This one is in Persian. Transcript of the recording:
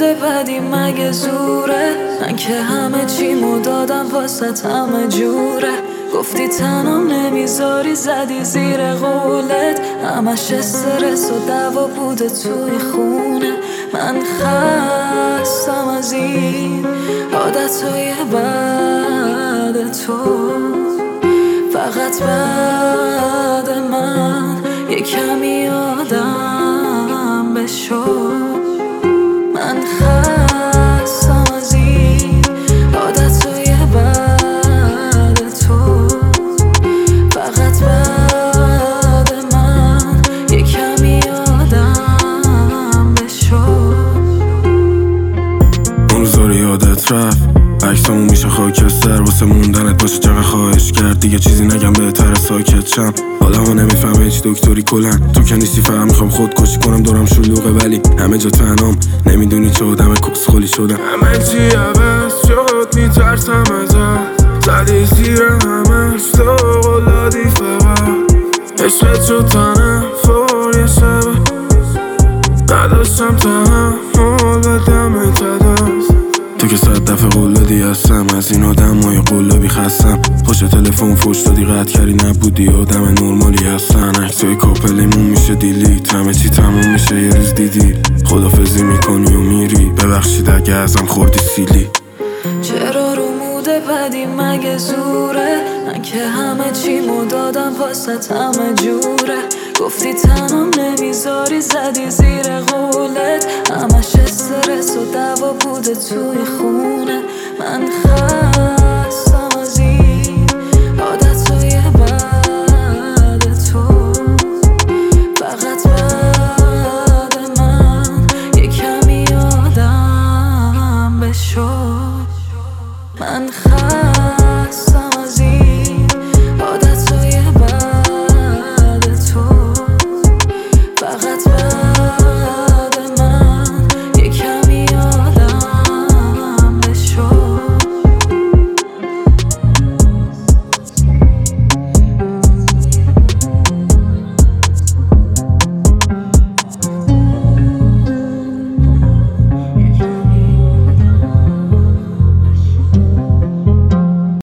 بدی مگه زوره؟ من که همه چیمو دادم واسه همه جوره. گفتی تنم نمیذاری زدی زیر قولت، همش استرس و دعوا بوده توی خونه. من خستم از این عادتهای بد تو، فقط بعد من یه کمی آدم بشو. من خستم از این عادتهای بد تو، فقط بعد من یه کمی آدم بشو. اون روزا یادت رفت، عکسامون میشه خاکستر واسه موندنت باشه. چقدر خواهش کرد دیگه چیزی نگم بهتره ساکت شم. آدما نمیفهمه هیچ دکتری کلن، تو که نیستی فهم میخوام خودکشی کنم. دورم شلوغه ولی همه جا تنهام، نمیدونی چه آدم کسخلی شدم. همه چی عوض شد، میترسم ازت، زدی زیر همش تو قلادی فقط. عشقت شد تنفر یه شب، نداشتم تحمل بدم دست. تو که 100 دفعه قلادی هستم، از این آدمای قلابی خستم. پشت تلفن فوش دادی قطع کردی، نبودی آدم نرمالی هستن. عکسای کاپلیمون میشه دیلیت، همه چی تموم میشه یه روز دیدی. خدافظی میکنی و میری، ببخشید اگه ازم خوردی سیلی. چرا رو موده بدی مگه زوره؟ من که همه چیمو دادم واسه همه جوره. گفتی تنم نمیذاری زدی زیر قولت، همش استرس و دعوا بوده توی خونه. من